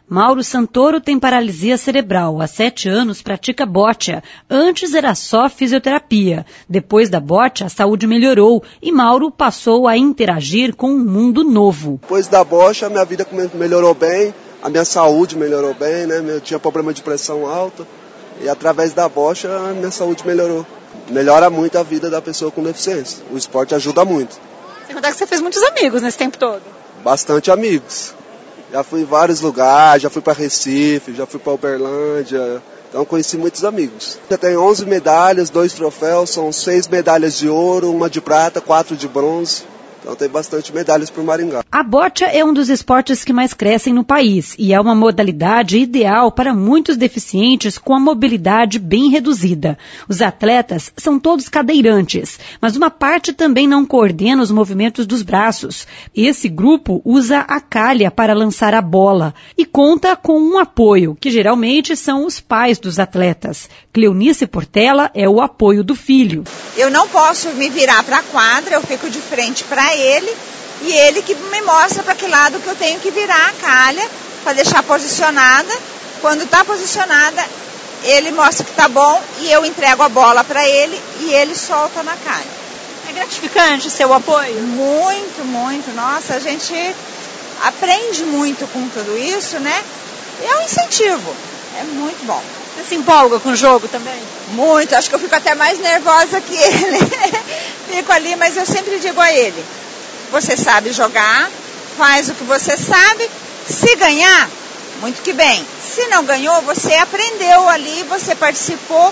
Mauro Santoro tem paralisia cerebral. Há 7 anos pratica bocha. Antes era só fisioterapia. Depois da bocha, a saúde melhorou e Mauro passou a interagir com um mundo novo. Depois da bocha, a minha vida melhorou bem, a minha saúde melhorou bem, né? Eu tinha problema de pressão alta e através da bocha a minha saúde melhorou. Melhora muito a vida da pessoa com deficiência. O esporte ajuda muito. Sem contar que você fez muitos amigos nesse tempo todo. Bastante amigos. Já fui em vários lugares, já fui para Recife, já fui para Uberlândia. Então conheci muitos amigos. Eu tenho 11 medalhas, 2 troféus, são 6 medalhas de ouro, 1 de prata, 4 de bronze. Então tem bastante medalhas para o Maringá. A bocha é um dos esportes que mais crescem no país e é uma modalidade ideal para muitos deficientes com a mobilidade bem reduzida. Os atletas são todos cadeirantes, mas uma parte também não coordena os movimentos dos braços. Esse grupo usa a calha para lançar a bola e conta com um apoio, que geralmente são os pais dos atletas. Cleonice Portela é o apoio do filho. Eu não posso me virar para a quadra, eu fico de frente para ele e ele que me mostra para que lado que eu tenho que virar a calha para deixar posicionada. Quando está posicionada, ele mostra que está bom e eu entrego a bola para ele e ele solta na calha. É gratificante seu apoio? Muito, muito. Nossa, a gente aprende muito com tudo isso, né? E é um incentivo. É muito bom. Você se empolga com o jogo também? Muito. Acho que eu fico até mais nervosa que ele. Fico ali, mas eu sempre digo a ele: você sabe jogar, faz o que você sabe. Se ganhar, muito que bem. Se não ganhou, você aprendeu ali, você participou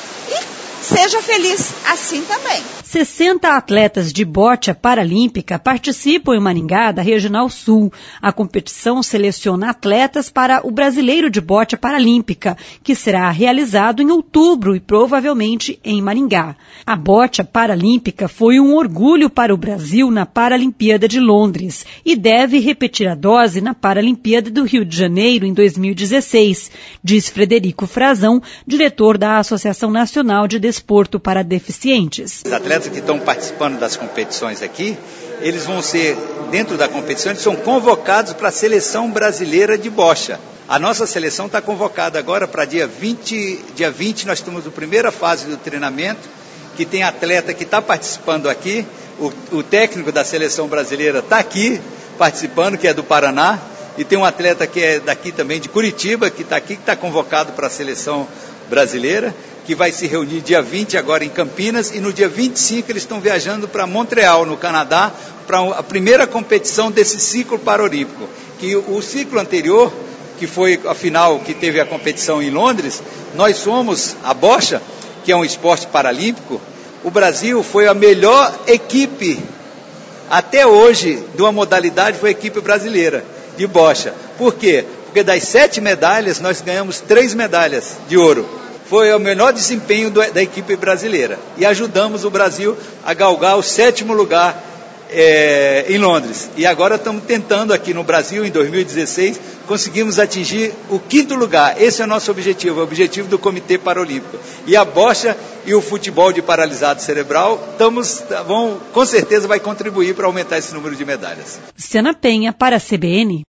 e seja feliz assim também. 60 atletas de bocha paralímpica participam em Maringá da Regional Sul. A competição seleciona atletas para o Brasileiro de Bocha Paralímpica, que será realizado em outubro e provavelmente em Maringá. A bocha paralímpica foi um orgulho para o Brasil na Paralimpíada de Londres e deve repetir a dose na Paralimpíada do Rio de Janeiro em 2016, diz Frederico Frazão, diretor da Associação Nacional de Desporto para Deficientes. Os atletas que estão participando das competições aqui, eles vão ser, dentro da competição, eles são convocados para a seleção brasileira de bocha. A nossa seleção está convocada agora para dia 20, nós estamos na primeira fase do treinamento, que tem atleta que está participando aqui, o técnico da seleção brasileira está aqui participando, que é do Paraná, e tem um atleta que é daqui também, de Curitiba, que está aqui, que está convocado para a seleção brasileira, que vai se reunir dia 20 agora em Campinas, e no dia 25 eles estão viajando para Montreal, no Canadá, para a primeira competição desse ciclo paralímpico. Que o ciclo anterior, que foi a final que teve a competição em Londres, nós somos a bocha, que é um esporte paralímpico. O Brasil foi a melhor equipe até hoje de uma modalidade, foi a equipe brasileira de bocha. Por quê? Porque das 7 medalhas nós ganhamos 3 medalhas de ouro. Foi o melhor desempenho da equipe brasileira. E ajudamos o Brasil a galgar o 7º lugar em Londres. E agora estamos tentando aqui no Brasil, em 2016, conseguimos atingir o 5º lugar. Esse é o nosso objetivo, o objetivo do Comitê Paralímpico. E a bocha e o futebol de paralisado cerebral, com certeza vai contribuir para aumentar esse número de medalhas. Luciana Penha, para a CBN.